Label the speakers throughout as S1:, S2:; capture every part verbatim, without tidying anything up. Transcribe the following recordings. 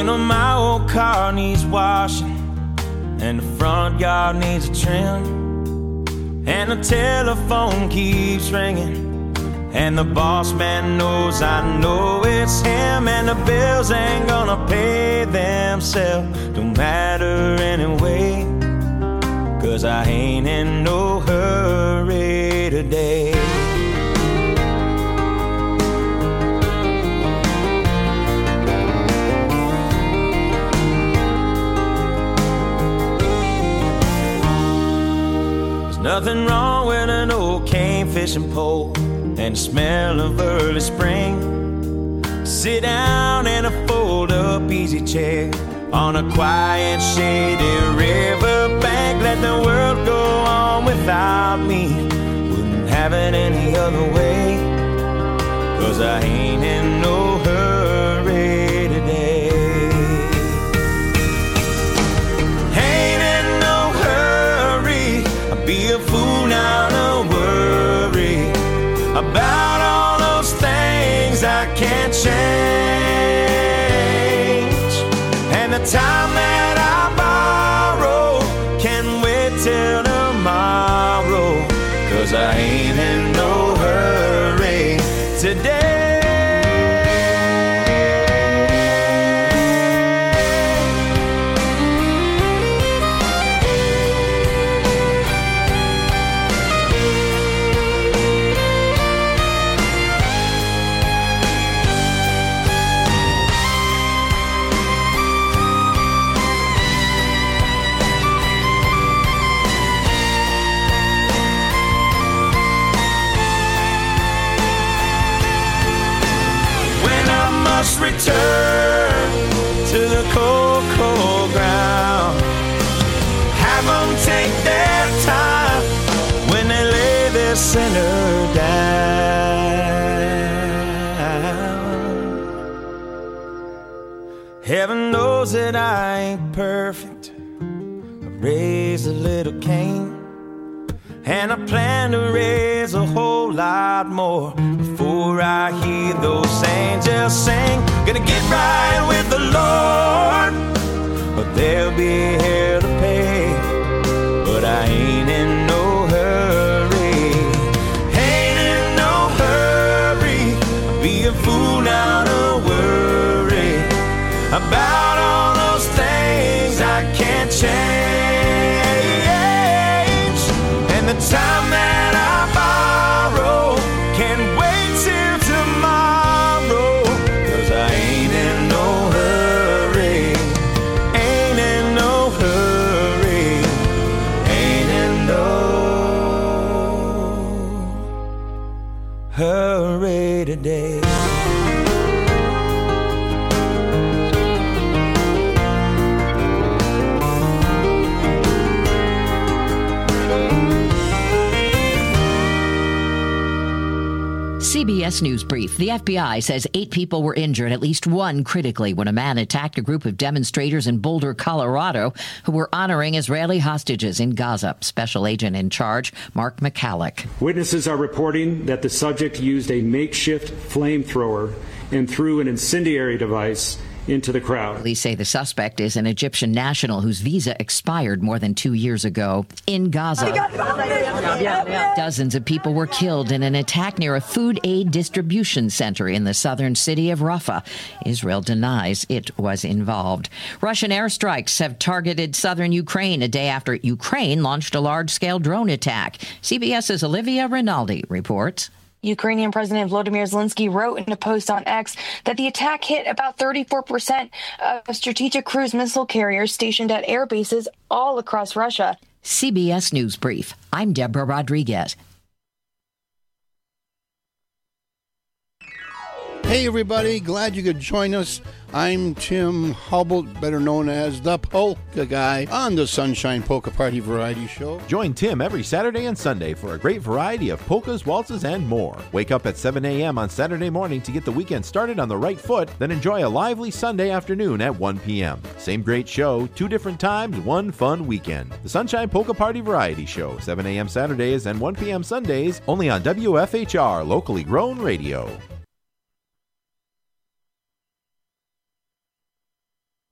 S1: know my old car needs washing, and the front yard needs a trim, and the telephone keeps ringing, and the boss man knows I know it's him, and the bills ain't gonna pay themselves. Don't matter anyway, 'cause I ain't in no hurry today. Nothing wrong with an old cane fishing pole and the smell of early spring. Sit down in a fold-up easy chair on a quiet, shady river bank. Let the world go on without me. Wouldn't have it any other way, 'cause I ain't in no hurry today. Be a fool now to worry about all those things I can't change, and the time that I borrow can wait till tomorrow, 'cause I ain't in no hurry today. Return to the cold, cold ground. Have them take their time when they lay their sinner down. Heaven knows that I ain't perfect. I raised a little Cain, and I plan to raise a whole lot more before I hear those angels sing. Gonna get right with the Lord, but there'll be hell to pay. But I ain't in no hurry, ain't in no hurry. I'll be a fool now to worry about all those things I can't change, and the time that I borrow can wait till tomorrow, 'cause I ain't in no hurry, ain't in no hurry, ain't in no hurry today.
S2: C B S News Brief. The F B I says eight people were injured, at least one critically, when a man attacked a group of demonstrators in Boulder, Colorado, who were honoring Israeli hostages in Gaza. Special agent in charge, Mark McCallick.
S3: Witnesses are reporting that the subject used a makeshift flamethrower and threw an incendiary device into the crowd.
S2: Police say the suspect is an Egyptian national whose visa expired more than two years ago. In Gaza, dozens of people were killed in an attack near a food aid distribution center in the southern city of Rafah. Israel denies it was involved. Russian airstrikes have targeted southern Ukraine a day after Ukraine launched a large-scale drone attack. CBS's Olivia Rinaldi reports.
S4: Ukrainian President Volodymyr Zelensky wrote in a post on X that the attack hit about thirty-four percent of strategic cruise missile carriers stationed at air bases all across Russia.
S2: C B S News Brief. I'm Deborah Rodriguez.
S5: Hey, everybody. Glad you could join us. I'm Tim Hubble, better known as the Polka Guy, on the Sunshine Polka Party Variety Show.
S6: Join Tim every Saturday and Sunday for a great variety of polkas, waltzes, and more. Wake up at seven a.m. on Saturday morning to get the weekend started on the right foot, then enjoy a lively Sunday afternoon at one p.m. Same great show, two different times, one fun weekend. The Sunshine Polka Party Variety Show, seven a.m. Saturdays and one p.m. Sundays, only on W F H R, locally grown radio.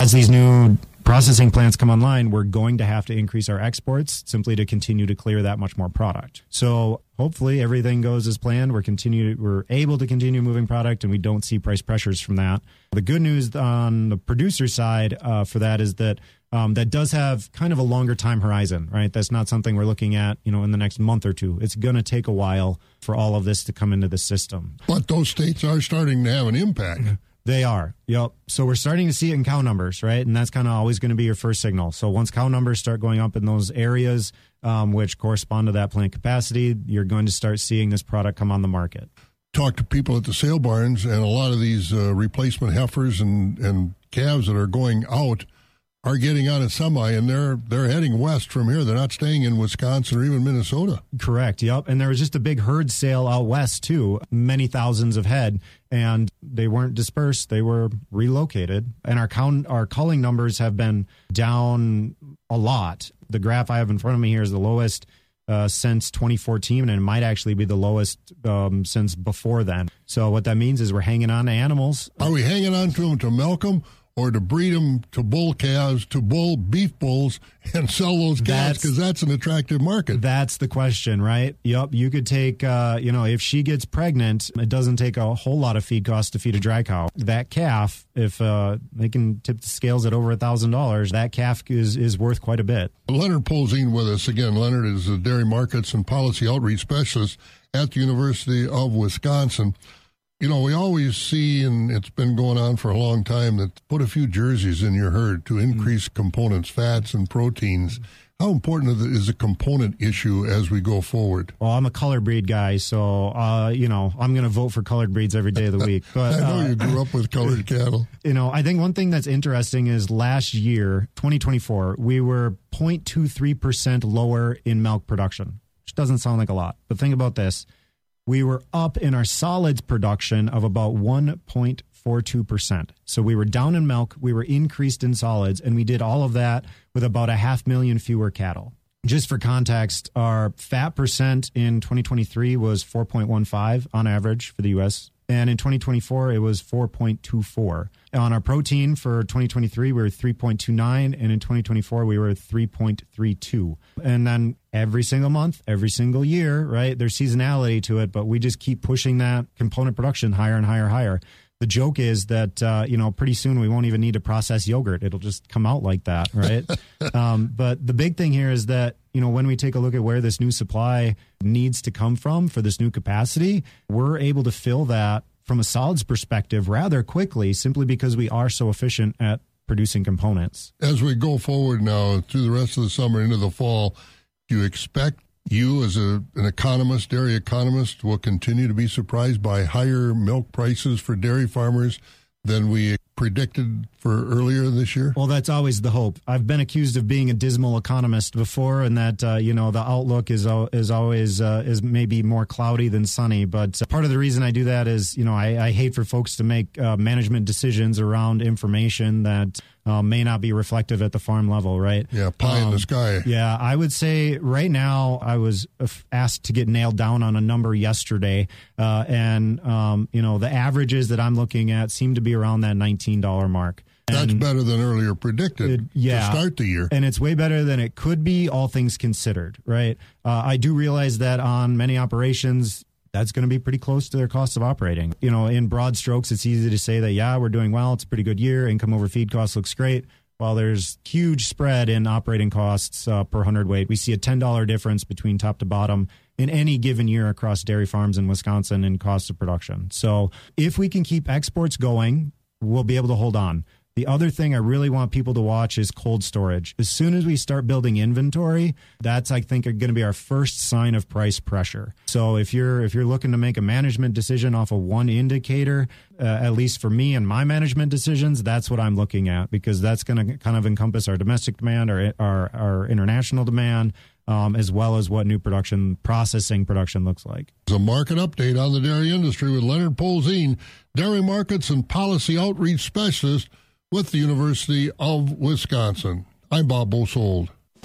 S7: As these new processing plants come online, we're going to have to increase our exports simply to continue to clear that much more product. So hopefully everything goes as planned. We're continue we're able to continue moving product, and we don't see price pressures from that. The good news on the producer side uh, for that is that um, that does have kind of a longer time horizon, right? That's not something we're looking at, you know, in the next month or two. It's going to take a while for all of this to come into the system.
S8: But those states are starting to have an impact.
S7: They are. Yep. So we're starting to see it in cow numbers, right? And that's kind of always going to be your first signal. So once cow numbers start going up in those areas, um, which correspond to that plant capacity, you're going to start seeing this product come on the market.
S8: Talk to people at the sale barns, and a lot of these uh, replacement heifers and, and calves that are going out are getting on a semi, and they're they're heading west from here. They're not staying in Wisconsin or even Minnesota.
S7: Correct, yep. And there was just a big herd sale out west, too, many thousands of head, and they weren't dispersed. They were relocated. And our count, our culling numbers have been down a lot. The graph I have in front of me here is the lowest uh, since twenty fourteen, and it might actually be the lowest um, since before then. So what that means is we're hanging on to animals.
S8: Are we hanging on to them to milk them, or to breed them to bull calves, to bull beef bulls, and sell those calves, because that's, that's an attractive market?
S7: That's the question, right? Yep. You could take, uh, you know, if she gets pregnant, it doesn't take a whole lot of feed costs to feed a dry cow. That calf, if uh, they can tip the scales at over one thousand dollars, that calf is, is worth quite a bit.
S8: Leonard Polzin with us again. Leonard is a dairy markets and policy outreach specialist at the University of Wisconsin. You know, we always see, and it's been going on for a long time, that put a few jerseys in your herd to increase mm-hmm. components, fats, and proteins. How important is a component issue as we go forward?
S7: Well, I'm a colored breed guy, so, uh, you know, I'm going to vote for colored breeds every day of the week. But
S8: I know
S7: uh,
S8: you grew up with colored cattle.
S7: You know, I think one thing that's interesting is last year, twenty twenty-four, we were zero point two three percent lower in milk production, which doesn't sound like a lot. But think about this. We were up in our solids production of about one point four two percent. So we were down in milk, we were increased in solids, and we did all of that with about a half million fewer cattle. Just for context, our fat percent in twenty twenty-three was four point one five on average for the U S, and in twenty twenty-four, it was four point two four. On our protein for twenty twenty-three, we were three point two nine, and in twenty twenty-four, we were three point three two. And then every single month, every single year, right, there's seasonality to it, but we just keep pushing that component production higher and higher and higher. The joke is that, uh, you know, pretty soon we won't even need to process yogurt. It'll just come out like that, right? um, but the big thing here is that, you know, when we take a look at where this new supply needs to come from for this new capacity, we're able to fill that from a solids perspective rather quickly, simply because we are so efficient at producing components.
S8: As we go forward now through the rest of the summer into the fall, do you expect you as a, an economist, dairy economist, will continue to be surprised by higher milk prices for dairy farmers than we predicted for earlier this year?
S7: Well, that's always the hope. I've been accused of being a dismal economist before, and that uh, you know the outlook is is always uh, is maybe more cloudy than sunny. But uh, part of the reason I do that is, you know, I, I hate for folks to make uh, management decisions around information that uh, may not be reflective at the farm level, right?
S8: Yeah, pie um, in the sky.
S7: Yeah, I would say right now I was asked to get nailed down on a number yesterday, uh, and um, you know the averages that I'm looking at seem to be around that nineteen dollars mark.
S8: That's and better than earlier predicted it,
S7: yeah,
S8: to start the year.
S7: And it's way better than it could be, all things considered, right? Uh, I do realize that on many operations, that's going to be pretty close to their cost of operating. You know, in broad strokes, it's easy to say that, yeah, we're doing well. It's a pretty good year. Income over feed costs looks great. While there's huge spread in operating costs uh, per hundredweight. We see a ten dollars difference between top to bottom in any given year across dairy farms in Wisconsin in cost of production. So if we can keep exports going, we'll be able to hold on. The other thing I really want people to watch is cold storage. As soon as we start building inventory, that's, I think, going to be our first sign of price pressure. So if you're if you're looking to make a management decision off of one indicator, uh, at least for me and my management decisions, that's what I'm looking at, because that's going to kind of encompass our domestic demand, our our, our international demand, um, as well as what new production, processing production looks like.
S8: It's a market update on the dairy industry with Leonard Polzin, Dairy Markets and Policy Outreach Specialist with the University of Wisconsin. I'm Bob Bosold.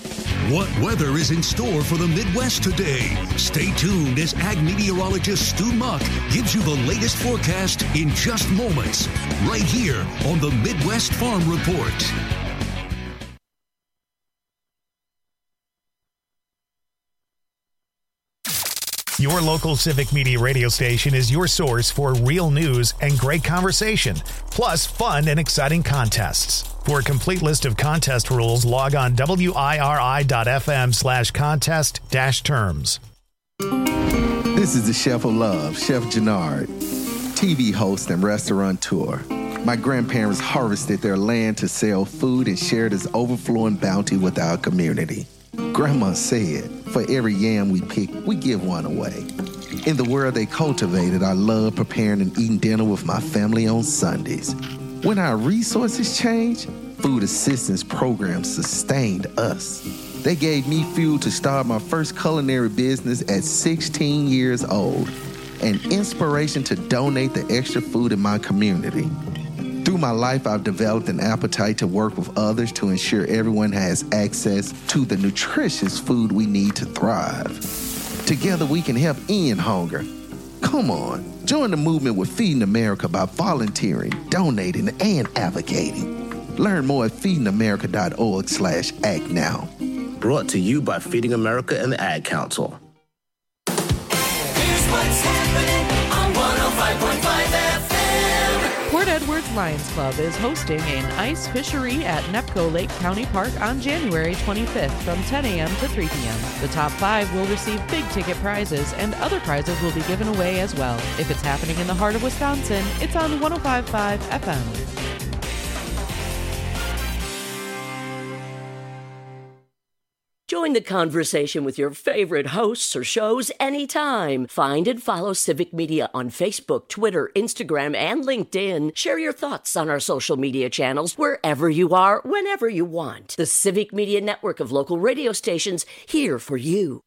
S9: What weather is in store for the Midwest today? Stay tuned as ag meteorologist Stu Muck gives you the latest forecast in just moments, right here on the Midwest Farm Report.
S10: Your local Civic Media radio station is your source for real news and great conversation, plus fun and exciting contests. For a complete list of contest rules, log on W I R I dot F M slash contest dash terms.
S11: This is the Chef of Love, Chef Jannard, T V host and restaurateur. My grandparents harvested their land to sell food and share this overflowing bounty with our community. Grandma said, for every yam we pick, we give one away. In the world they cultivated, I love preparing and eating dinner with my family on Sundays. When our resources changed, food assistance programs sustained us. They gave me fuel to start my first culinary business at sixteen years old, and inspiration to donate the extra food in my community. Through my life, I've developed an appetite to work with others to ensure everyone has access to the nutritious food we need to thrive. Together, we can help end hunger. Come on, join the movement with Feeding America by volunteering, donating, and advocating. Learn more at feeding america dot org slash act now.
S12: Brought to you by Feeding America and the Ad Council.
S13: Here's what's happening on one oh five point five F M.
S14: Port Edwards Lions Club is hosting an ice fishery at Nepco Lake County Park on January twenty-fifth from ten a.m. to three p.m. The top five will receive big ticket prizes, and other prizes will be given away as well. If it's happening in the heart of Wisconsin, it's on one oh five point five F M.
S15: Join the conversation with your favorite hosts or shows anytime. Find and follow Civic Media on Facebook, Twitter, Instagram, and LinkedIn. Share your thoughts on our social media channels wherever you are, whenever you want. The Civic Media network of local radio stations here for you.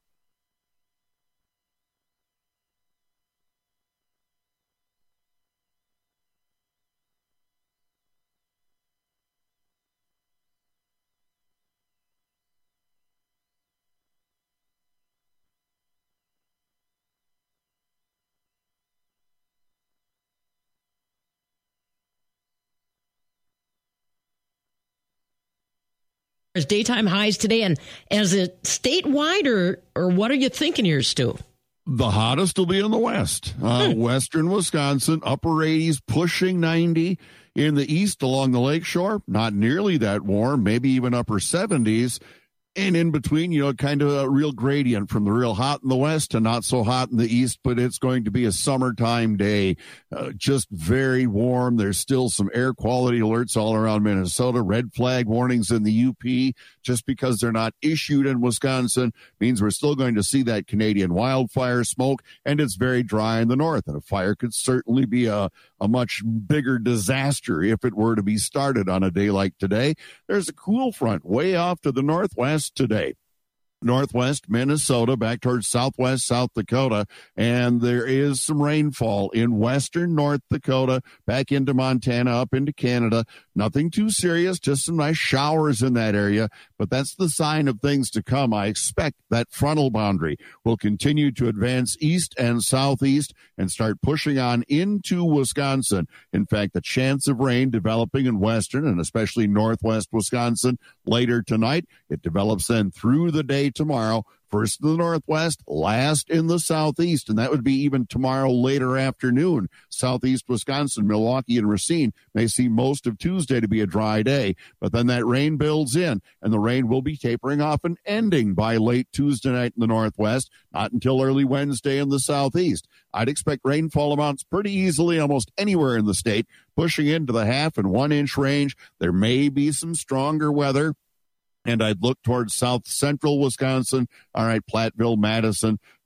S16: As daytime highs today, and as it statewide, or or what are you thinking here, Stu?
S17: The hottest will be in the west. Uh, hmm. Western Wisconsin, upper eighties, pushing ninety. In the east along the lakeshore, not nearly that warm, maybe even upper seventies. And in between, you know, kind of a real gradient from the real hot in the west to not so hot in the east, but it's going to be a summertime day, uh, just very warm. There's still some air quality alerts all around Minnesota, red flag warnings in the U P. Just because they're not issued in Wisconsin means we're still going to see that Canadian wildfire smoke, and it's very dry in the north. And a fire could certainly be a, a much bigger disaster if it were to be started on a day like today. There's a cool front way off to the northwest today. Northwest Minnesota back towards southwest South Dakota, and there is some rainfall in western North Dakota back into Montana, up into Canada. Nothing too serious, just some nice showers in that area, but that's the sign of things to come. I expect that frontal boundary will continue to advance east and southeast and start pushing on into Wisconsin. In fact, the chance of rain developing in western and especially northwest Wisconsin later tonight. It develops then through the day tomorrow, first in the northwest, last in the southeast, and that would be even tomorrow later afternoon. Southeast Wisconsin, Milwaukee, and Racine may see most of Tuesday to be a dry day, but then that rain builds in, and the rain will be tapering off and ending by late Tuesday night in the northwest, not until early Wednesday in the southeast. I'd expect rainfall amounts pretty easily almost anywhere in the state, pushing into the half and one inch range. There may be some stronger weather, and I'd look towards south central Wisconsin. All right, Platteville, Madison,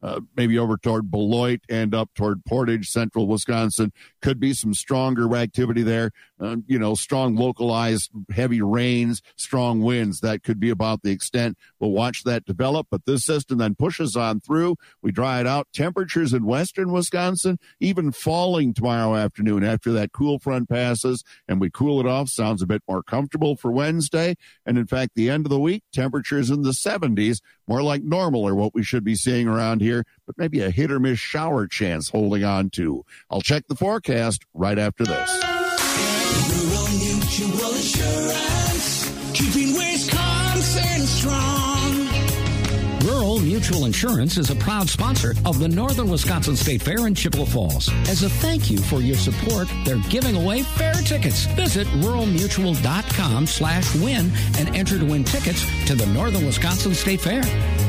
S17: uh, maybe over toward Beloit and up toward Portage, central Wisconsin. Could be some stronger activity there. Um, you know, strong localized heavy rains, strong winds. That could be about the extent. We'll watch that develop, but this system then pushes on through. We dry it out. Temperatures in western Wisconsin even falling tomorrow afternoon after that cool front passes, and we cool it off. Sounds a bit more comfortable for Wednesday. And in fact, the end of the week, temperatures in the seventies, more like normal are what we should be seeing around here, but maybe a hit or miss shower chance holding on to. I'll check the forecast right after this.
S13: Rural Mutual Insurance, keeping Wisconsin strong.
S18: Rural Mutual Insurance is a proud sponsor of the Northern Wisconsin State Fair in Chippewa Falls. As a thank you for your support, they're giving away fair tickets. Visit ruralmutual.com slash win and enter to win tickets to the Northern Wisconsin State Fair.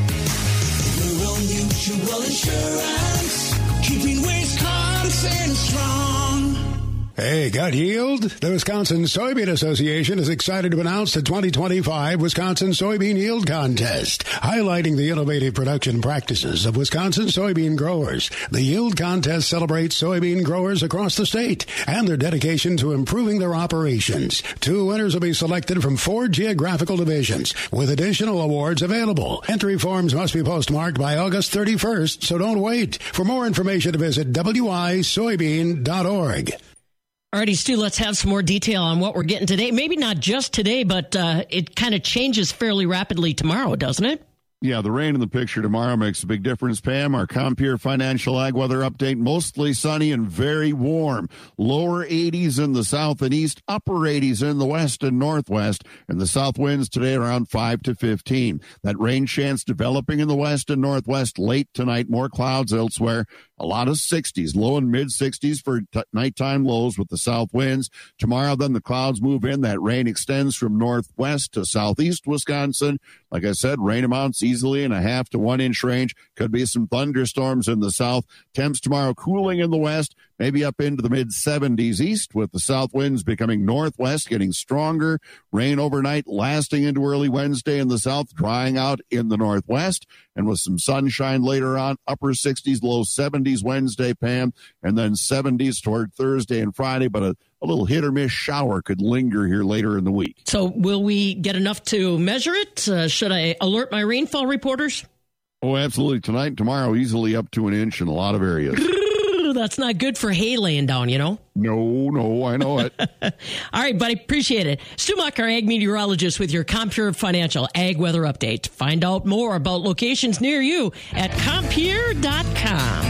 S13: Rural Mutual Insurance, keeping Wisconsin strong.
S19: Hey, got yield? The Wisconsin Soybean Association is excited to announce the twenty twenty-five Wisconsin Soybean Yield Contest, highlighting the innovative production practices of Wisconsin soybean growers. The Yield Contest celebrates soybean growers across the state and their dedication to improving their operations. Two winners will be selected from four geographical divisions, with additional awards available. Entry forms must be postmarked by August thirty-first, so don't wait. For more information, visit w i soybean dot org.
S16: Alrighty, Stu, let's have some more detail on what we're getting today. Maybe not just today, but uh, it kind of changes fairly rapidly tomorrow, doesn't it?
S17: Yeah, the rain in the picture tomorrow makes a big difference, Pam. Our Compeer Financial Ag Weather Update, mostly sunny and very warm. Lower eighties in the south and east, upper eighties in the west and northwest, and the south winds today around five to fifteen. That rain chance developing in the west and northwest late tonight, more clouds elsewhere. A lot of sixties, low and mid sixties for t- nighttime lows with the south winds. Tomorrow, then the clouds move in. That rain extends from northwest to southeast Wisconsin. Like I said, rain amounts easily in a half to one inch range. Could be some thunderstorms in the south. Temps tomorrow cooling in the west, maybe up into the mid seventies east with the south winds becoming northwest, getting stronger. Rain overnight lasting into early Wednesday in the south, drying out in the northwest. And with some sunshine later on, upper sixties, low seventies Wednesday, Pam, and then seventies toward Thursday and Friday, but a, a little hit or miss shower could linger here later in the week.
S16: So will we get enough to measure it? Uh, should I alert my rainfall reporters?
S17: Oh, absolutely. Tonight and tomorrow, easily up to an inch in a lot of areas.
S16: That's not good for hay laying down, you know?
S17: No, no, I know it.
S16: All right, buddy, appreciate it. Stu Muck, our ag meteorologist with your Compeer Financial Ag Weather Update. Find out more about locations near you at compeer dot com.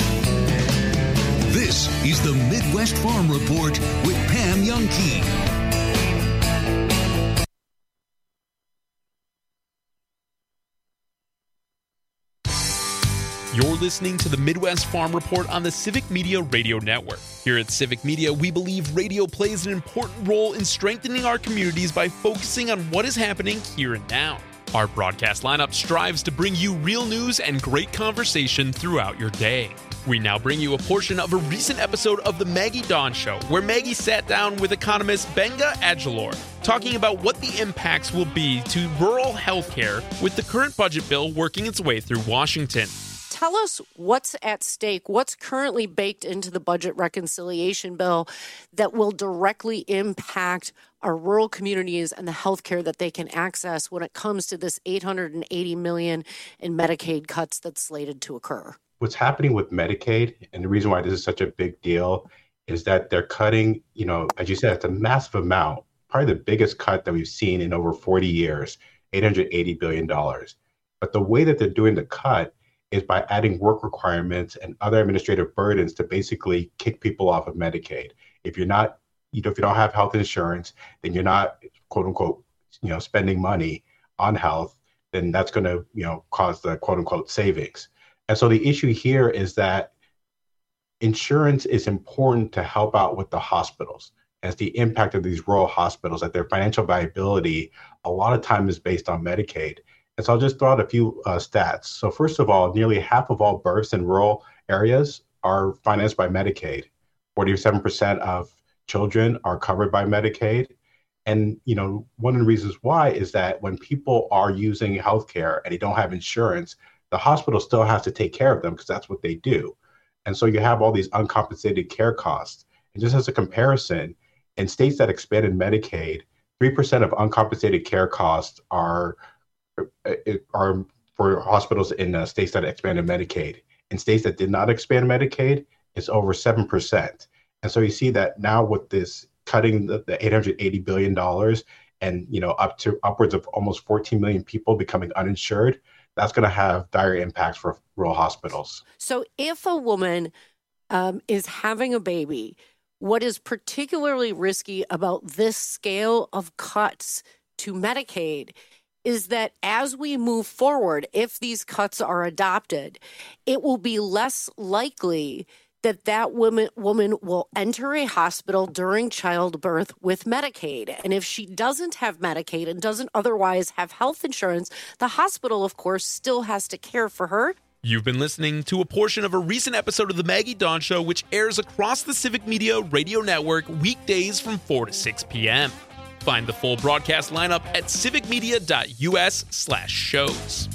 S9: This is the Midwest Farm Report with Pam Youngkey.
S20: You're listening to the Midwest Farm Report on the Civic Media Radio Network. Here at Civic Media, we believe radio plays an important role in strengthening our communities by focusing on what is happening here and now. Our broadcast lineup strives to bring you real news and great conversation throughout your day. We now bring you a portion of a recent episode of The Maggie Dawn Show, where Maggie sat down with economist Benga Adjalor, talking about what the impacts will be to rural healthcare with the current budget bill working its way through Washington.
S21: Tell us what's at stake, what's currently baked into the budget reconciliation bill that will directly impact our rural communities and the health care that they can access when it comes to this eight hundred eighty million dollars in Medicaid cuts that's slated to occur.
S22: What's happening with Medicaid, and the reason why this is such a big deal, is that they're cutting, you know, as you said, it's a massive amount, probably the biggest cut that we've seen in over forty years, eight hundred eighty billion dollars. But the way that they're doing the cut is by adding work requirements and other administrative burdens to basically kick people off of Medicaid. If you're not, you know, if you don't have health insurance, then you're not, quote unquote, you know, spending money on health, then that's going to, you know, cause the quote unquote savings. And so the issue here is that insurance is important to help out with the hospitals, as the impact of these rural hospitals, that their financial viability a lot of time is based on Medicaid. And so I'll just throw out a few uh, stats. So first of all, nearly half of all births in rural areas are financed by Medicaid. forty-seven percent of children are covered by Medicaid. And, you know, one of the reasons why is that when people are using healthcare and they don't have insurance, the the hospital still has to take care of them because that's what they do. And so you have all these uncompensated care costs. And just as a comparison, in states that expanded Medicaid, three percent of uncompensated care costs are, are for hospitals in uh, states that expanded Medicaid. In states that did not expand Medicaid, it's over seven percent. And so you see that now with this cutting the, the eight hundred eighty billion dollars and, you know, up to upwards of almost fourteen million people becoming uninsured, that's going to have dire impacts for rural hospitals.
S21: So if a woman um, is having a baby, what is particularly risky about this scale of cuts to Medicaid is that as we move forward, if these cuts are adopted, it will be less likely that that woman, woman will enter a hospital during childbirth with Medicaid. And if she doesn't have Medicaid and doesn't otherwise have health insurance, the hospital, of course, still has to care for her.
S20: You've been listening to a portion of a recent episode of The Maggie Dawn Show, which airs across the Civic Media Radio Network weekdays from four to six p.m. Find the full broadcast lineup at civicmedia.us slash shows.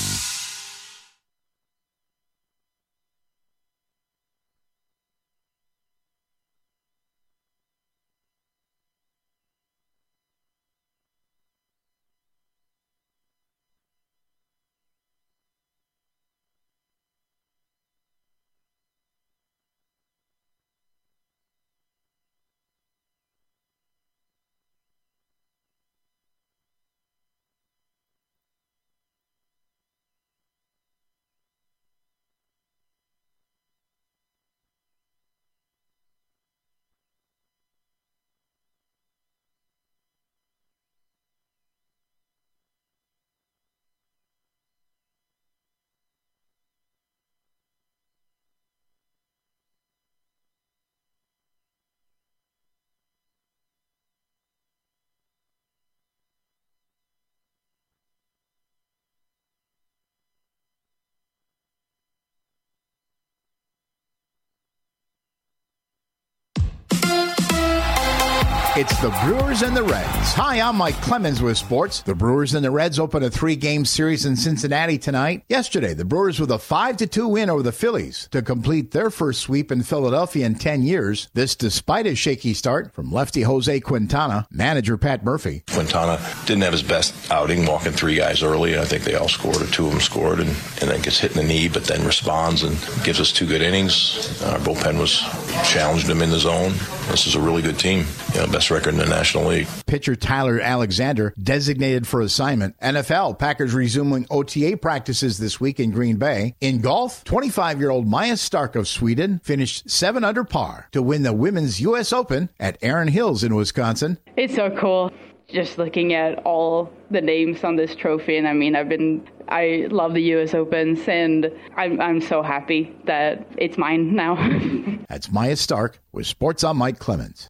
S1: It's the Brewers and the Reds. Hi, I'm Mike Clemens with sports. The Brewers and the Reds open a three-game series in Cincinnati tonight. Yesterday, the Brewers with a five to two win over the Phillies to complete their first sweep in Philadelphia in ten years. This despite a shaky start from lefty Jose Quintana, manager Pat Murphy.
S3: Quintana didn't have his best outing, walking three guys early. I think they all scored, or two of them scored, and, and then gets hit in the knee, but then responds and gives us two good innings. Our bullpen was challenged him in the zone. This is a really good team. You know, best record in the National League.
S1: Pitcher Tyler Alexander designated for assignment. N F L, Packers resuming O T A practices this week in Green Bay. In golf, twenty-five-year-old Maya Stark of Sweden finished seven under par to win the Women's U S Open at Erin Hills in Wisconsin.
S23: It's so cool just looking at all the names on this trophy. And I mean, I've been, I love the U S Opens, and I'm, I'm so happy that it's mine now.
S1: That's Maya Stark with Sports on Mike Clemens.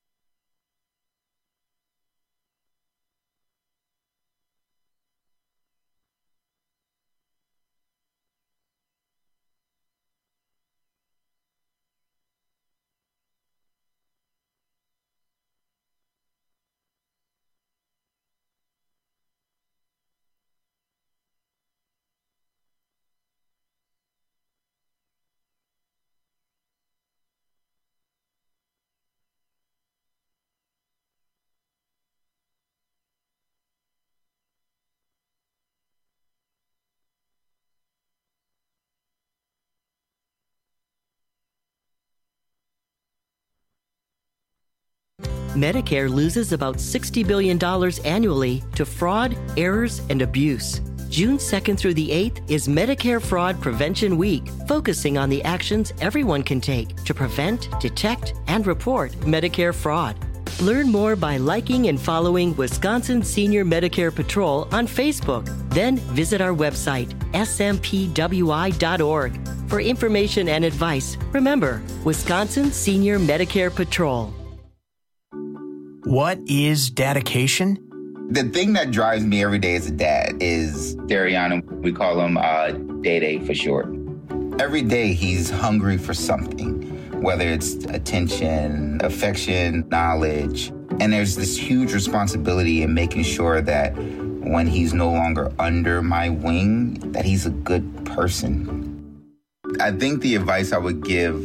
S24: Medicare loses about sixty billion dollars annually to fraud, errors, and abuse. June second through the eighth is Medicare Fraud Prevention Week, focusing on the actions everyone can take to prevent, detect, and report Medicare fraud. Learn more by liking and following Wisconsin Senior Medicare Patrol on Facebook. Then visit our website, S M P W I dot org. For information and advice, remember, Wisconsin Senior Medicare Patrol.
S25: What is dedication?
S26: The thing that drives me every day as a dad is Dariana. We call him uh, Day Day for short. Every day he's hungry for something, whether it's attention, affection, knowledge. And there's this huge responsibility in making sure that when he's no longer under my wing, that he's a good person. I think the advice I would give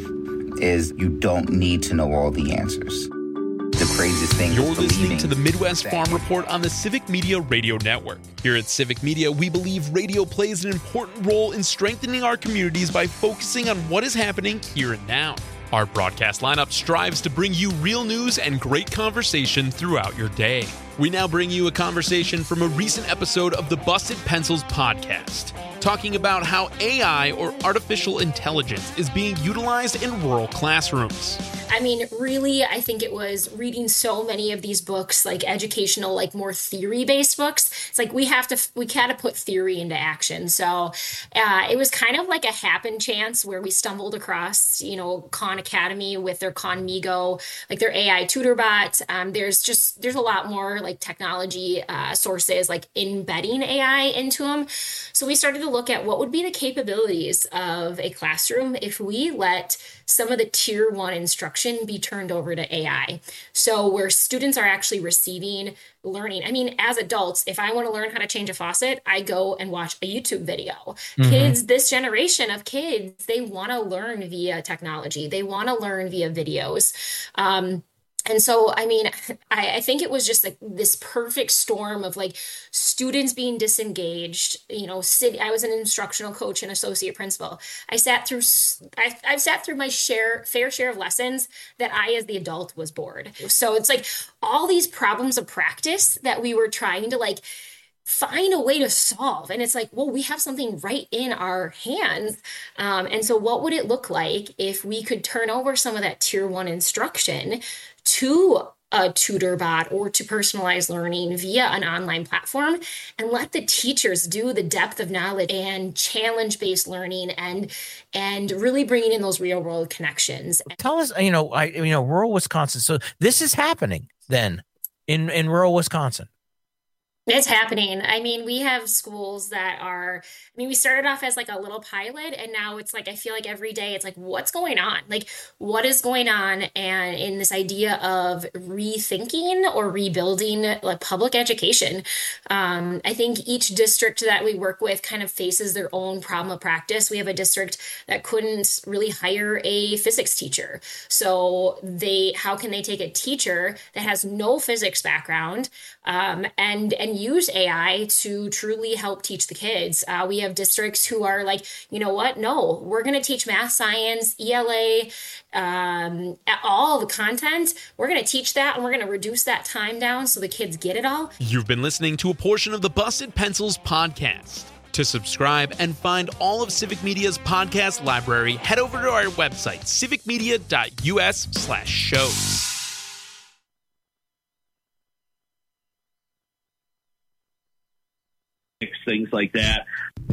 S26: is you don't need to know all the answers. The craziest thing
S20: You're
S26: is
S20: listening to the Midwest Farm Report on the Civic Media Radio Network. Here at Civic Media, we believe radio plays an important role in strengthening our communities by focusing on what is happening here and now. Our broadcast lineup strives to bring you real news and great conversation throughout your day. We now bring you a conversation from a recent episode of the Busted Pencils podcast, talking about how A I, or artificial intelligence, is being utilized in rural classrooms.
S2: I mean, really, I think it was reading so many of these books, like educational, like more theory-based books. It's like we have to, we gotta put theory into action. So uh, it was kind of like a happen chance where we stumbled across, you know, Khan Academy with their Khanmigo, like their A I tutor bot. Um, there's just, there's a lot more like technology uh, sources, like embedding A I into them. So we started to look at what would be the capabilities of a classroom if we let some of the tier one instruction be turned over to A I. So where students are actually receiving learning. I mean, as adults, if I want to learn how to change a faucet, I go and watch a YouTube video. Mm-hmm. Kids, this generation of kids, they want to learn via technology. They want to learn via videos. Um, And so, I mean, I, I think it was just like this perfect storm of like students being disengaged, you know, sit, I was an instructional coach and associate principal. I sat through, I, I've sat through my share, fair share of lessons that I, as the adult, was bored. So it's like all these problems of practice that we were trying to like find a way to solve. And it's like, well, we have something right in our hands. Um, and so what would it look like if we could turn over some of that tier one instruction to a tutor bot or to personalized learning via an online platform and let the teachers do the depth of knowledge and challenge-based learning and and really bringing in those real-world connections.
S4: Tell us, you know, I you know, rural Wisconsin. So this is happening then in, in rural Wisconsin.
S2: It's happening. I mean, we have schools that are, I mean, we started off as like a little pilot and now it's like, I feel like every day it's like, what's going on? Like, what is going on? And in this idea of rethinking or rebuilding like public education, um, I think each district that we work with kind of faces their own problem of practice. We have a district that couldn't really hire a physics teacher. So they, how can they take a teacher that has no physics background um, and, and use A I to truly help teach the kids. Uh, we have districts who are like, you know what? No, we're going to teach math, science, E L A, um, all the content. We're going to teach that and we're going to reduce that time down so the kids get it all.
S20: You've been listening to a portion of the Busted Pencils podcast. To subscribe and find all of Civic Media's podcast library, head over to our website, civicmedia.us slash shows.
S5: Things like that.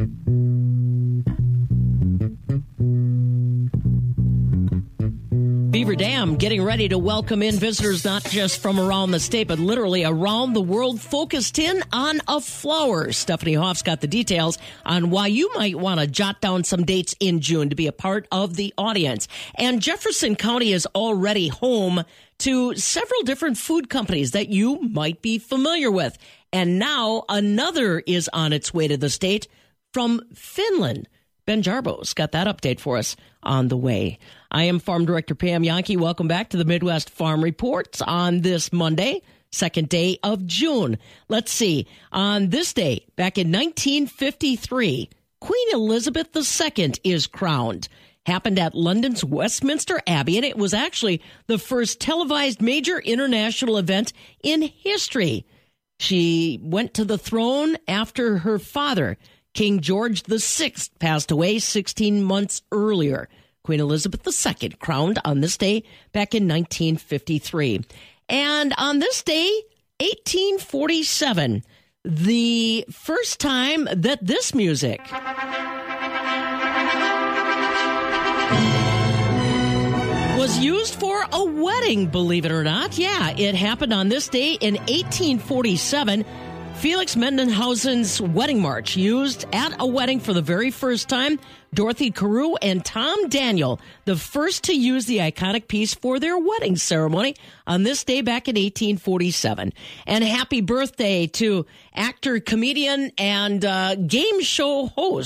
S16: Beaver Dam getting ready to welcome in visitors not just from around the state, but literally around the world, focused in on a flower. Stephanie Hoff's got the details on why you might want to jot down some dates in June to be a part of the audience. And Jefferson County is already home to several different food companies that you might be familiar with. And now another is on its way to the state from Finland. Ben Jarbo's got that update for us on the way. I am Farm Director Pam Yankee. Welcome back to the Midwest Farm Reports on this Monday, second day of June. Let's see. On this day, back in nineteen fifty-three, Queen Elizabeth the Second is crowned. Happened at London's Westminster Abbey, and it was actually the first televised major international event in history. She went to the throne after her father, King George the Sixth, passed away sixteen months earlier. Queen Elizabeth the Second crowned on this day back in nineteen fifty-three. And on this day, eighteen forty-seven, the first time that this music was used for a wedding, believe it or not. Yeah, it happened on this day in eighteen forty-seven. Felix Mendelssohn's Wedding March, used at a wedding for the very first time. Dorothy Carew and Tom Daniel, the first to use the iconic piece for their wedding ceremony on this day back in eighteen forty-seven. And happy birthday to actor, comedian, and uh, game show host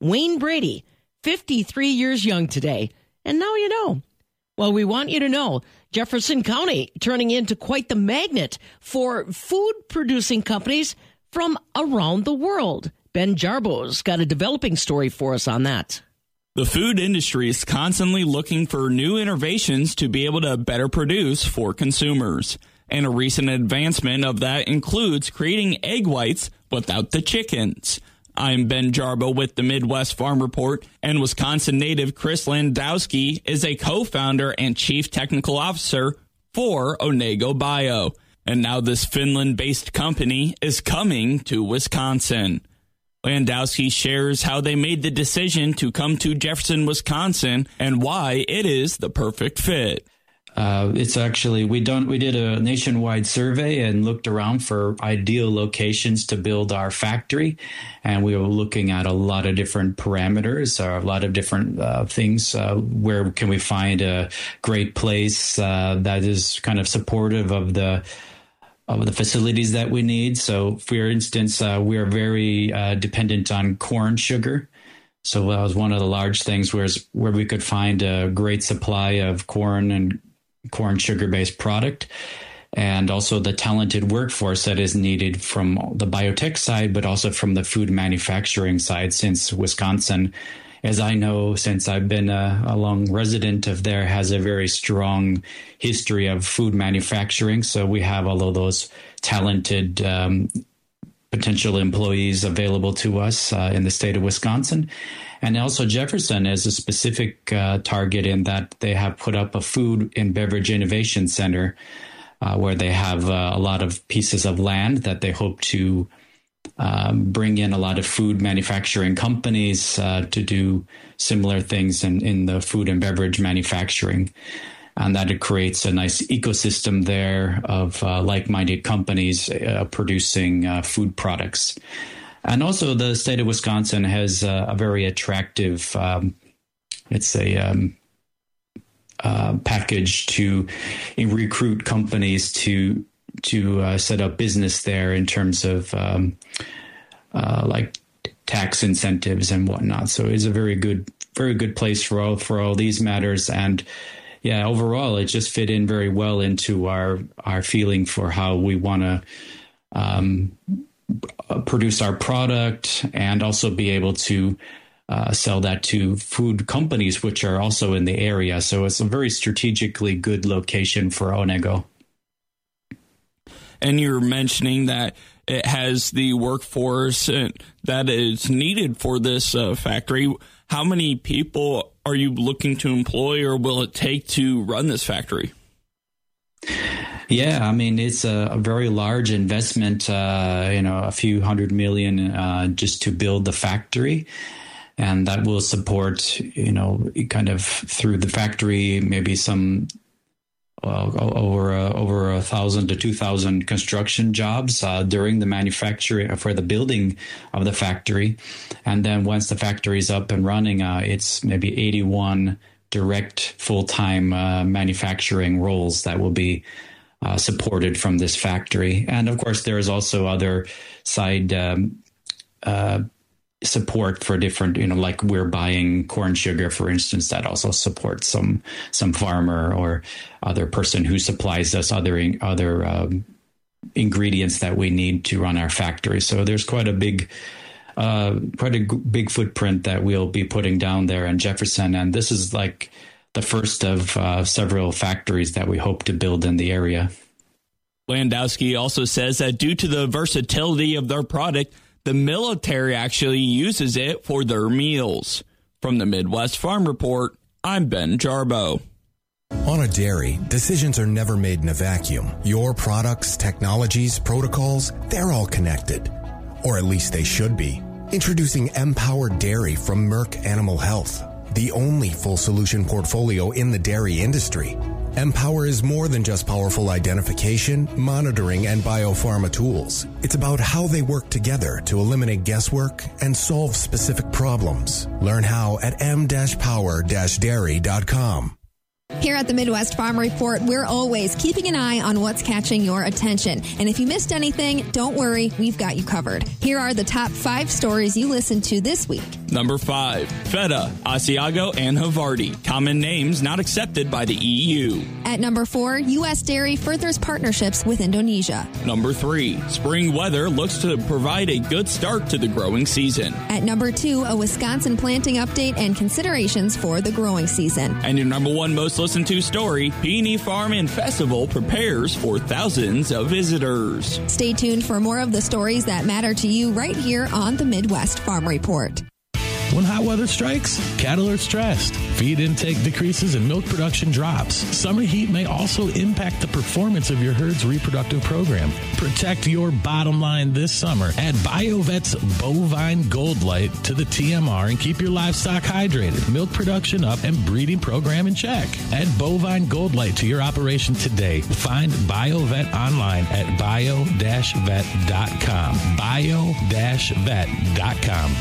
S16: Wayne Brady, fifty-three years young today. And now you know. Well, we want you to know Jefferson County turning into quite the magnet for food-producing companies from around the world. Ben Jarbo's got a developing story for us on that.
S5: The food industry is constantly looking for new innovations to be able to better produce for consumers. And a recent advancement of that includes creating egg whites without the chickens. I'm Ben Jarbo with the Midwest Farm Report, and Wisconsin native Chris Landowski is a co-founder and chief technical officer for Onego Bio. And now this Finland-based company is coming to Wisconsin. Landowski shares how they made the decision to come to Jefferson, Wisconsin, and why it is the perfect fit.
S6: Uh, it's actually, we don't, we did a nationwide survey and looked around for ideal locations to build our factory. And we were looking at a lot of different parameters, or a lot of different uh, things. Uh, where can we find a great place uh, that is kind of supportive of the of the facilities that we need. So, for instance, uh, we are very uh, dependent on corn sugar. So that was one of the large things where, where we could find a great supply of corn and corn sugar-based product, and also the talented workforce that is needed from the biotech side, but also from the food manufacturing side, since Wisconsin, as I know, since I've been a, a long resident of there, has a very strong history of food manufacturing. So we have all of those talented um, potential employees available to us uh, in the state of Wisconsin. And also Jefferson is a specific uh, target in that they have put up a food and beverage innovation center uh, where they have uh, a lot of pieces of land that they hope to Um, bring in a lot of food manufacturing companies uh, to do similar things in, in the food and beverage manufacturing. And that it creates a nice ecosystem there of uh, like-minded companies uh, producing uh, food products. And also the state of Wisconsin has uh, a very attractive, um, it's a um, uh, package to recruit companies to to uh, set up business there in terms of um, uh, like tax incentives and whatnot. So it's a very good, very good place for all, for all these matters. And yeah, overall, it just fit in very well into our, our feeling for how we want to um, produce our product and also be able to uh, sell that to food companies, which are also in the area. So it's a very strategically good location for Onego.
S5: And you're mentioning that it has the workforce that is needed for this uh, factory. How many people are you looking to employ, or will it take to run this factory?
S6: Yeah, I mean, it's a, a very large investment, uh, you know, a few hundred million uh, just to build the factory. And that will support, you know, kind of through the factory, maybe some Uh, over uh, over a thousand to two thousand construction jobs uh, during the manufacturing for the building of the factory, and then once the factory is up and running, uh, it's maybe eighty-one direct full time uh, manufacturing roles that will be uh, supported from this factory, and of course there is also other side um, uh, support for different, you know, like we're buying corn sugar, for instance, that also supports some some farmer or other person who supplies us other other um, ingredients that we need to run our factory. So there's quite a big uh, quite a g- big footprint that we'll be putting down there in Jefferson, and this is like the first of uh, several factories that we hope to build in the area.
S5: Landowski also says that due to the versatility of their product, the military actually uses it for their meals. From the Midwest Farm Report, I'm Ben Jarbo.
S7: On a dairy, decisions are never made in a vacuum. Your products, technologies, protocols, they're all connected. Or at least they should be. Introducing Empowered Dairy from Merck Animal Health, the only full solution portfolio in the dairy industry. Empower is more than just powerful identification, monitoring, and biopharma tools. It's about how they work together to eliminate guesswork and solve specific problems. Learn how at m dash power dash dairy dot com.
S8: Here at the Midwest Farm Report, we're always keeping an eye on what's catching your attention. And if you missed anything, don't worry, we've got you covered. Here are the top five stories you listened to this week.
S5: Number five, Feta, Asiago, and Havarti. Common names not accepted by the E U.
S8: At number four, U S dairy furthers partnerships with Indonesia.
S5: Number three, spring weather looks to provide a good start to the growing season.
S8: At number two, a Wisconsin planting update and considerations for the growing season.
S5: And your number one most listened to story, Peony Farm and Festival prepares for thousands of visitors.
S8: Stay tuned for more of the stories that matter to you right here on the Midwest Farm Report.
S10: When hot weather strikes, cattle are stressed. Feed intake decreases and milk production drops. Summer heat may also impact the performance of your herd's reproductive program. Protect your bottom line this summer. Add BioVet's Bovine Gold Light to the T M R and keep your livestock hydrated, milk production up, and breeding program in check. Add Bovine Gold Light to your operation today. Find BioVet online at bio dash vet dot com. bio dash vet dot com.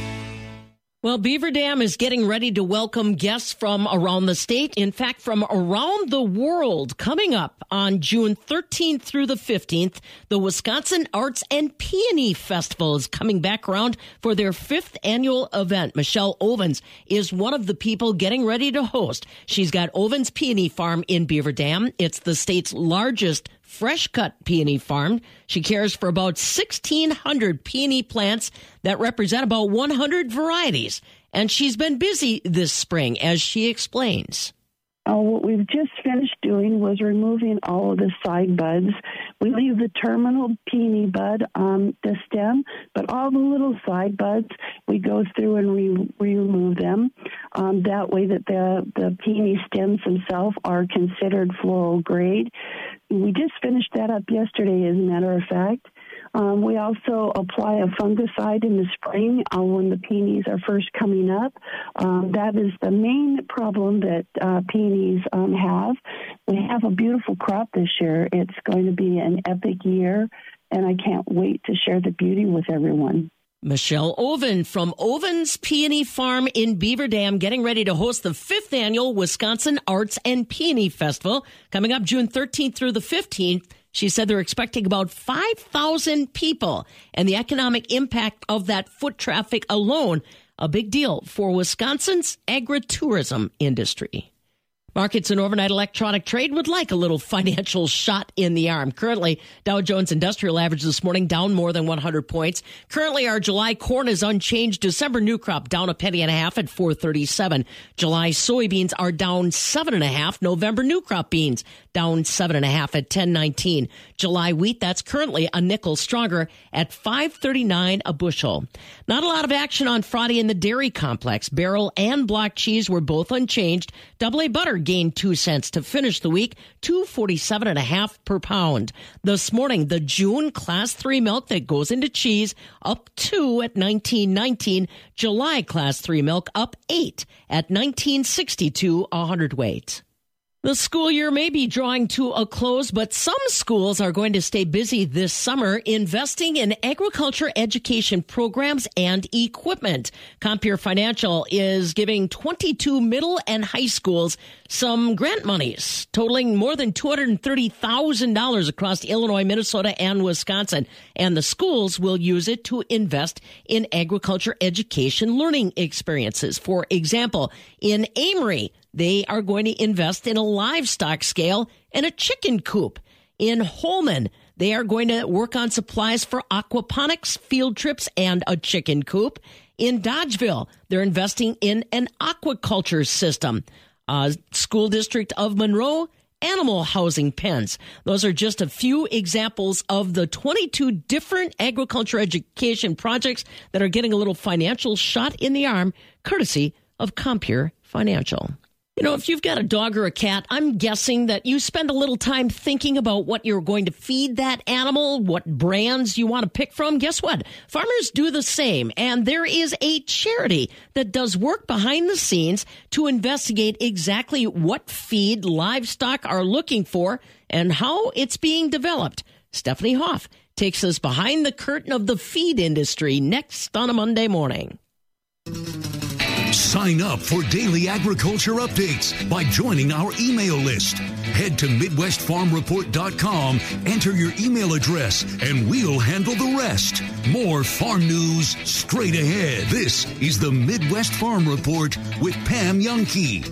S16: Well, Beaver Dam is getting ready to welcome guests from around the state. In fact, from around the world. Coming up on June thirteenth through the fifteenth, the Wisconsin Arts and Peony Festival is coming back around for their fifth annual event. Michelle Ovens is one of the people getting ready to host. She's got Ovens Peony Farm in Beaver Dam. It's the state's largest fresh cut peony farm. She cares for about sixteen hundred peony plants that represent about one hundred varieties. And she's been busy this spring, as she explains.
S11: Uh, what we've just finished doing was removing all of the side buds. We leave the terminal peony bud on the stem, but all the little side buds, we go through and re- remove them. Um, that way that the, the peony stems themselves are considered floral grade. We just finished that up yesterday, as a matter of fact. Um, we also apply a fungicide in the spring uh, when the peonies are first coming up. Um, that is the main problem that uh, peonies um, have. We have a beautiful crop this year. It's going to be an epic year, and I can't wait to share the beauty with everyone.
S16: Michelle Oven from Ovens Peony Farm in Beaver Dam, getting ready to host the fifth annual Wisconsin Arts and Peony Festival, coming up June thirteenth through the fifteenth. She said they're expecting about five thousand people, and the economic impact of that foot traffic alone, a big deal for Wisconsin's agritourism industry. Markets and overnight electronic trade would like a little financial shot in the arm. Currently, Dow Jones Industrial Average this morning down more than one hundred points. Currently, our July corn is unchanged. December new crop down a penny and a half at four thirty-seven. July soybeans are down seven and a half. November new crop beans down seven and a half at ten nineteen. July wheat, that's currently a nickel stronger at five thirty-nine a bushel. Not a lot of action on Friday in the dairy complex. Barrel and block cheese were both unchanged. Double A butter gained two cents to finish the week, two forty-seven and a half per pound. This morning, the June class three milk that goes into cheese up two at nineteen nineteen. July class three milk up eight at nineteen sixty-two a hundredweight. The school year may be drawing to a close, but some schools are going to stay busy this summer investing in agriculture education programs and equipment. Compeer Financial is giving twenty-two middle and high schools some grant monies totaling more than two hundred thirty thousand dollars across Illinois, Minnesota, and Wisconsin. And the schools will use it to invest in agriculture education learning experiences. For example, in Amory, they are going to invest in a livestock scale and a chicken coop. In Holman, they are going to work on supplies for aquaponics, field trips, and a chicken coop. In Dodgeville, they're investing in an aquaculture system. Uh, School District of Monroe, animal housing pens. Those are just a few examples of the twenty-two different agriculture education projects that are getting a little financial shot in the arm, courtesy of Compeer Financial. You know, if you've got a dog or a cat, I'm guessing that you spend a little time thinking about what you're going to feed that animal, what brands you want to pick from. Guess what? Farmers do the same. And there is a charity that does work behind the scenes to investigate exactly what feed livestock are looking for and how it's being developed. Stephanie Hoff takes us behind the curtain of the feed industry next on a Monday morning.
S9: Sign up for daily agriculture updates by joining our email list. Head to Midwest Farm Report dot com, enter your email address, and we'll handle the rest. More farm news straight ahead. This is the Midwest Farm Report with Pam Youngkey.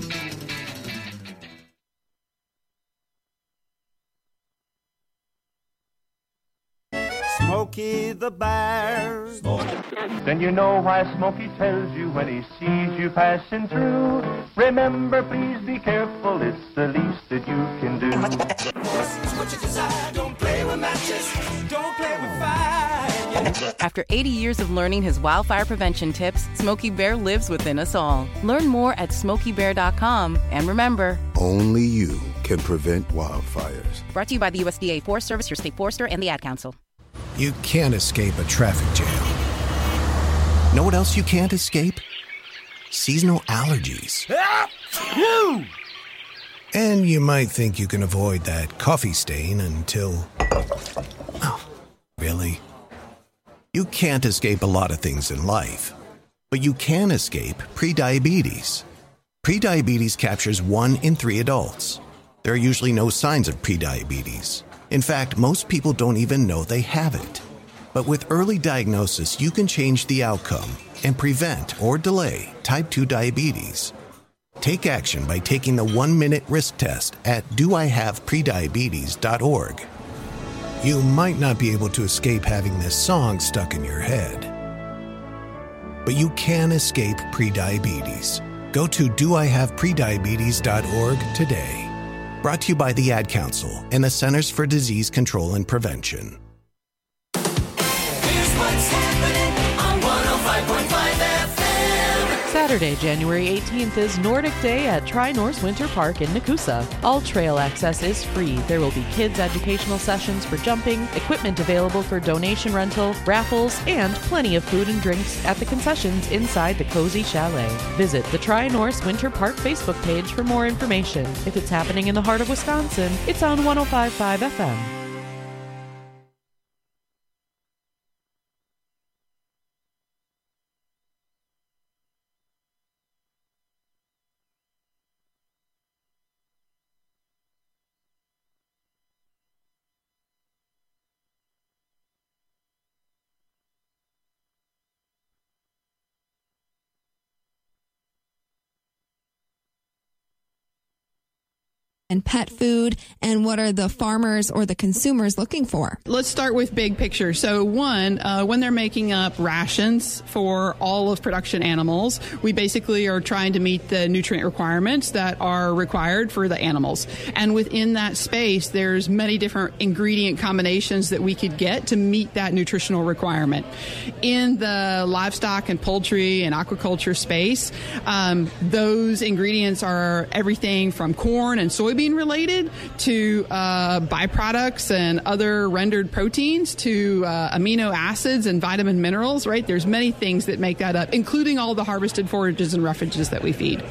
S12: Smokey the Bear. Then you know why Smokey tells you when he sees you passing through. Remember, please be careful, it's the least that you can do. What you desire, don't play with matches, don't play with fire.
S13: After eighty years of learning his wildfire prevention tips, Smokey Bear lives within us all. Learn more at Smokey Bear dot com. And remember,
S14: only you can prevent wildfires.
S13: Brought to you by the U S D A Forest Service, your state forester, and the Ad Council.
S7: You can't escape a traffic jam. Know what else you can't escape? Seasonal allergies. And you might think you can avoid that coffee stain until... Oh, really? You can't escape a lot of things in life, but you can escape prediabetes. Prediabetes captures one in three adults. There are usually no signs of prediabetes. In fact, most people don't even know they have it. But with early diagnosis, you can change the outcome and prevent or delay type two diabetes. Take action by taking the one-minute risk test at do I have prediabetes dot org. You might not be able to escape having this song stuck in your head, but you can escape prediabetes. Go to do I have prediabetes dot org today. Brought to you by the Ad Council and the Centers for Disease Control and Prevention.
S15: Here's what's happening on one oh five point five F M.
S18: Saturday, January eighteenth is Nordic Day at Tri-Norse Winter Park in Nakusa. All trail access is free. There will be kids' educational sessions for jumping, equipment available for donation rental, raffles, and plenty of food and drinks at the concessions inside the Cozy Chalet. Visit the Tri-Norse Winter Park Facebook page for more information. If it's happening in the heart of Wisconsin, it's on one oh five point five F M.
S8: And pet food, and what are the farmers or the consumers looking for?
S19: Let's start with big picture. So one, uh, when they're making up rations for all of production animals, we basically are trying to meet the nutrient requirements that are required for the animals. And within that space, there's many different ingredient combinations that we could get to meet that nutritional requirement. In the livestock and poultry and aquaculture space, um, those ingredients are everything from corn and soybean related to uh, byproducts and other rendered proteins to uh, amino acids and vitamin minerals, right? There's many things that make that up, including all the harvested forages and refuges that we feed.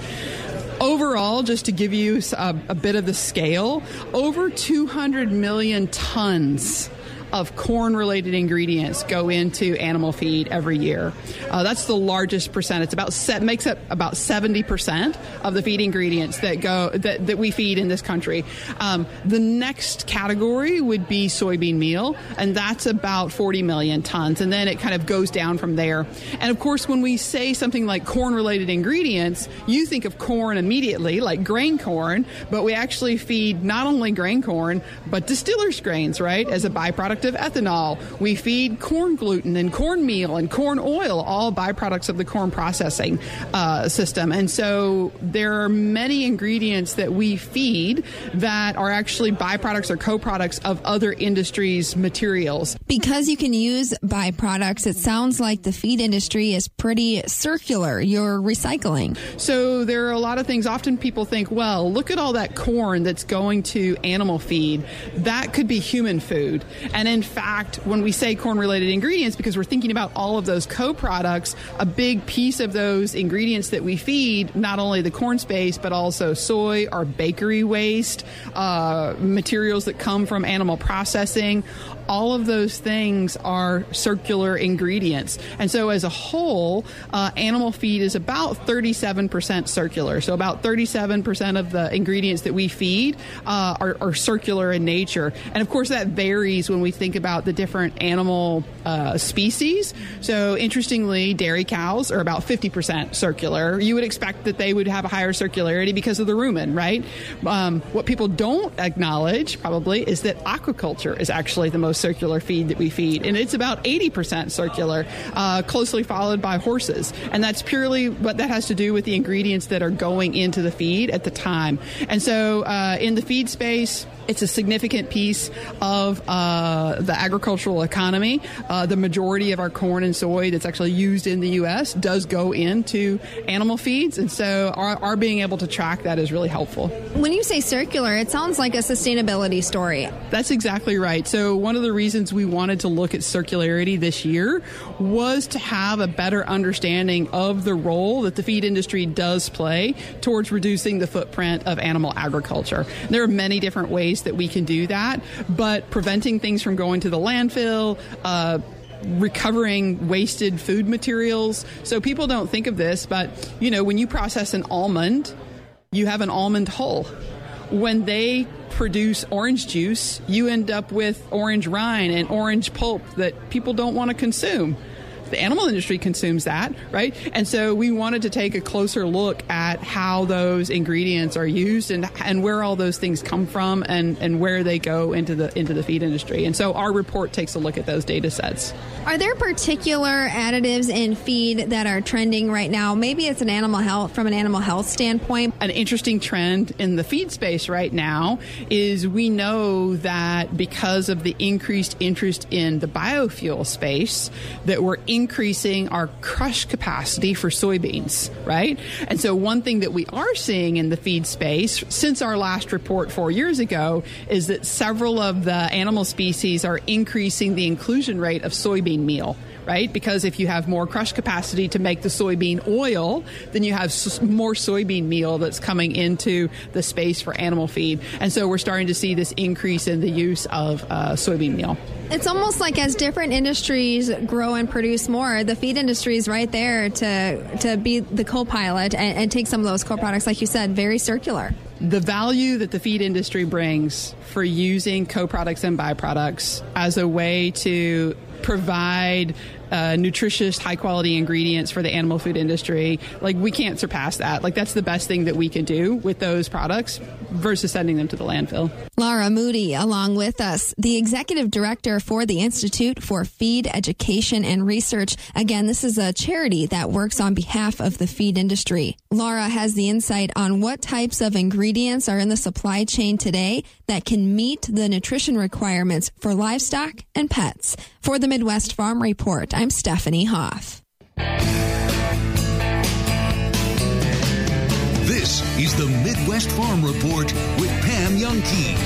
S19: Overall, just to give you a, a bit of the scale, over two hundred million tons of corn-related ingredients go into animal feed every year. Uh, that's the largest percent. It's about set, makes up about seventy percent of the feed ingredients that go that, that we feed in this country. Um, the next category would be soybean meal, and that's about forty million tons, and then it kind of goes down from there. And of course, when we say something like corn-related ingredients, you think of corn immediately, like grain corn, but we actually feed not only grain corn, but distillers grains, right, as a byproduct of ethanol. We feed corn gluten and cornmeal and corn oil, all byproducts of the corn processing uh, system. And so there are many ingredients that we feed that are actually byproducts or co-products of other industries' materials.
S8: Because you can use byproducts, it sounds like the feed industry is pretty circular. You're recycling.
S19: So there are a lot of things. Often people think, well, look at all that corn that's going to animal feed. That could be human food. And in fact, when we say corn-related ingredients, because we're thinking about all of those co-products, a big piece of those ingredients that we feed, not only the corn space, but also soy or bakery waste, uh, materials that come from animal processing, all of those things are circular ingredients. And so as a whole, uh, animal feed is about thirty-seven percent circular. So about thirty-seven percent of the ingredients that we feed uh, are, are circular in nature. And of course, that varies when we think about the different animal uh, species. So interestingly, dairy cows are about fifty percent circular. You would expect that they would have a higher circularity because of the rumen, right? Um, what people don't acknowledge probably is that aquaculture is actually the most circular feed that we feed, and it's about eighty percent circular, uh, closely followed by horses. And that's purely what that has to do with the ingredients that are going into the feed at the time. And so uh, in the feed space, it's a significant piece of uh, the agricultural economy. Uh, the majority of our corn and soy that's actually used in the U S does go into animal feeds. And so our, our being able to track that is really helpful.
S8: When you say circular, it sounds like a sustainability story.
S19: That's exactly right. So one of the reasons we wanted to look at circularity this year was to have a better understanding of the role that the feed industry does play towards reducing the footprint of animal agriculture. There are many different ways that we can do that, but preventing things from going to the landfill, uh, recovering wasted food materials. So people don't think of this, but, you know, when you process an almond, you have an almond hull. When they produce orange juice, you end up with orange rind and orange pulp that people don't want to consume. The animal industry consumes that, right? And so we wanted to take a closer look at how those ingredients are used and and where all those things come from and, and where they go into the into the feed industry. And so our report takes a look at those data sets.
S8: Are there particular additives in feed that are trending right now? Maybe it's an animal health from an animal health standpoint.
S19: An interesting trend in the feed space right now is we know that because of the increased interest in the biofuel space, that we're increasing our crush capacity for soybeans, right? And so one thing that we are seeing in the feed space since our last report four years ago is that several of the animal species are increasing the inclusion rate of soybean meal, right? Because if you have more crush capacity to make the soybean oil, then you have s- more soybean meal that's coming into the space for animal feed. And so we're starting to see this increase in the use of uh, soybean meal.
S8: It's almost like as different industries grow and produce more, the feed industry is right there to to be the co-pilot and, and take some of those co-products, like you said, very circular.
S19: The value that the feed industry brings for using co-products and byproducts as a way to provide uh, nutritious, high-quality ingredients for the animal food industry, like, we can't surpass that. Like, that's the best thing that we can do with those products versus sending them to the landfill.
S8: Laura Moody, along with us, the executive director for the Institute for Feed Education and Research. Again, this is a charity that works on behalf of the feed industry. Laura has the insight on what types of ingredients are in the supply chain today that can meet the nutrition requirements for livestock and pets. For the Midwest Farm Report, I'm Stephanie Hoff.
S9: This is the Midwest Farm Report with Pam Youngkey.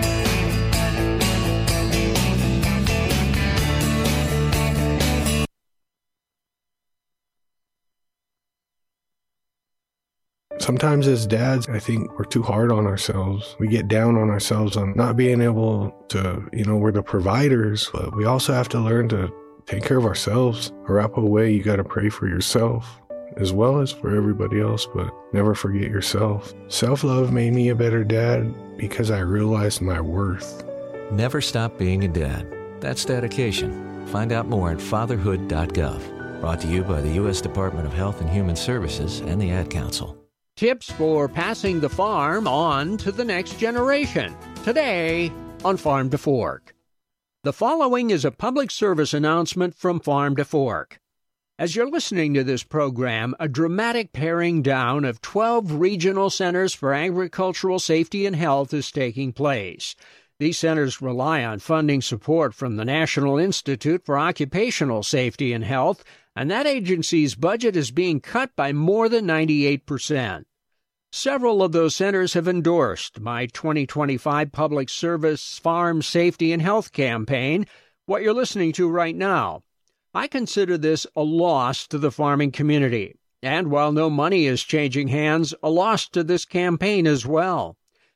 S1: Sometimes as dads, I think we're too hard on ourselves. We get down on ourselves on not being able to, you know, we're the providers, but we also have to learn to take care of ourselves. Arapaho way, you got to pray for yourself as well as for everybody else, but never forget yourself. Self-love made me a better dad because I realized my worth.
S3: Never stop being a dad. That's dedication. Find out more at fatherhood dot gov. Brought to you by the U S Department of Health and Human Services and the Ad Council.
S17: Tips for passing the farm on to the next generation. Today on Farm to Fork. The following is a public service announcement from Farm to Fork. As you're listening to this program, a dramatic paring down of twelve regional centers for agricultural safety and health is taking place. These centers rely on funding support from the National Institute for Occupational Safety and Health, and that agency's budget is being cut by more than ninety-eight percent. Several of those centers have endorsed my twenty twenty-five Public Service Farm Safety and Health campaign, what you're listening to right now. I consider this a loss to the farming community, and while no money is changing hands, a loss to this campaign as well.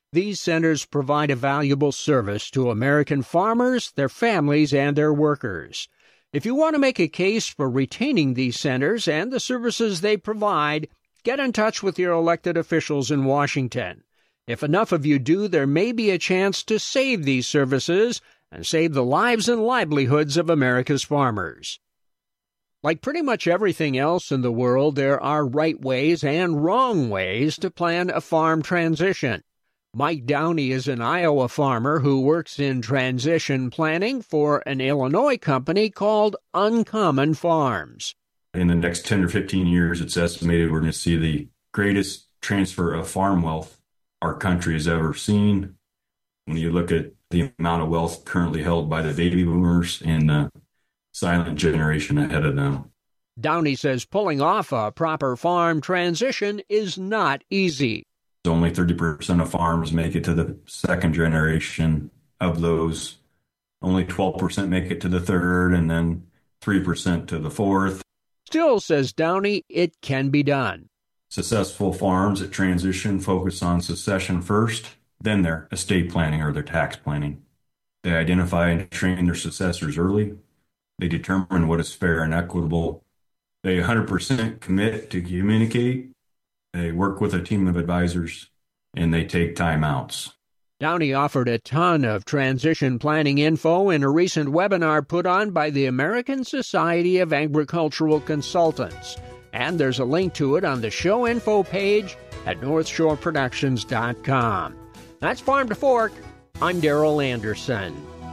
S17: These centers provide a valuable service to American farmers, their families, and their workers. If you want to make a case for retaining these centers and the services they provide, get in touch with your elected officials in Washington. If enough of you do, there may be a chance to save these services and save the lives and livelihoods of America's farmers. Like pretty much everything else in the world, there are right ways and wrong ways to plan a farm transition. Mike Downey is an Iowa farmer who works in transition planning for an Illinois company called Uncommon Farms.
S21: In the next ten or fifteen years, it's estimated we're going to see the greatest transfer of farm wealth our country has ever seen. When you look at the amount of wealth currently held by the baby boomers and the silent generation ahead of them.
S17: Downey says pulling off a proper farm transition is not easy.
S21: Only thirty percent of farms make it to the second generation. Of those, only twelve percent make it to the third, and then three percent to the fourth.
S17: Still, says Downey, it can be done.
S21: Successful farms that transition focus on succession first, then their estate planning or their tax planning. They identify and train their successors early. They determine what is fair and equitable. They one hundred percent commit to communicate. They work with a team of advisors, and they take timeouts.
S17: Downey offered a ton of transition planning info in a recent webinar put on by the American Society of Agricultural Consultants. And there's a link to it on the show info page at north shore productions dot com. That's Farm to Fork. I'm Darrell Anderson.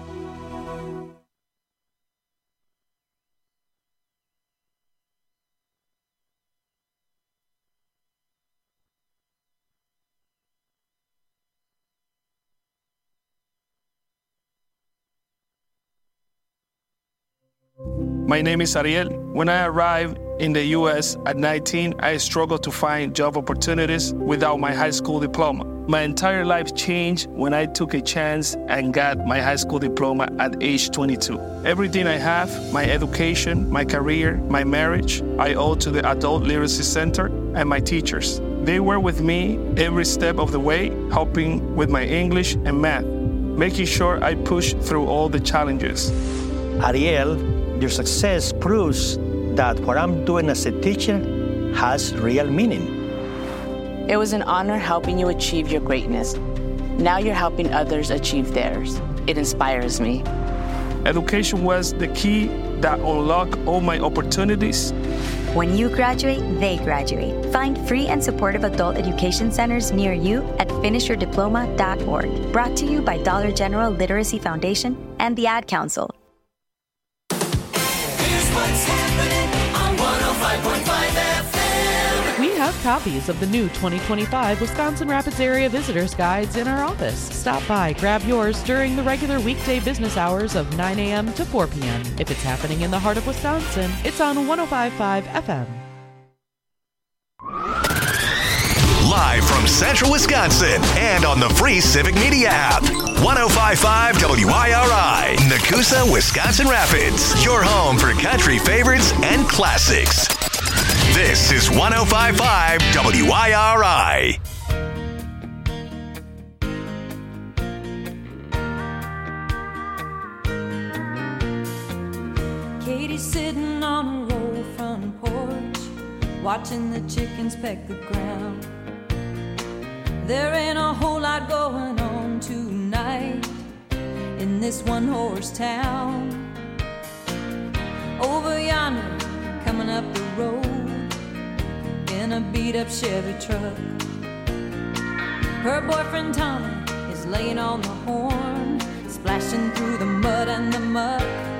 S22: My name is Ariel. When I arrived in the U S at nineteen, I struggled to find job opportunities without my high school diploma. My entire life changed when I took a chance and got my high school diploma at age twenty-two. Everything I have, my education, my career, my marriage, I owe to the Adult Literacy Center and my teachers. They were with me every step of the way, helping with my English and math, making sure I pushed through all the challenges.
S23: Ariel, your success proves that what I'm doing as a teacher has real meaning.
S24: It was an honor helping you achieve your greatness. Now you're helping others achieve theirs. It inspires me.
S22: Education was the key that unlocked all my opportunities.
S25: When you graduate, they graduate. Find free and supportive adult education centers near you at finish your diploma dot org. Brought to you by Dollar General Literacy Foundation and the Ad Council.
S15: What's happening on one oh five point five F M?
S18: We have copies of the new twenty twenty-five Wisconsin Rapids Area Visitors Guides in our office. Stop by, grab yours during the regular weekday business hours of nine a.m. to four p.m. If it's happening in the heart of Wisconsin, it's on one oh five point five F M.
S26: Live from Central Wisconsin and on the free Civic Media app. one oh five point five W I R I, Nakusa, Wisconsin Rapids. Your home for country favorites and classics. This is one oh five point five W I R I.
S27: Katie's sitting on a roll front porch, watching the chickens peck the ground. There ain't a whole lot going on tonight in this one-horse town. Over yonder, coming up the road in a beat-up Chevy truck, her boyfriend Tommy is laying on the horn, splashing through the mud and the muck.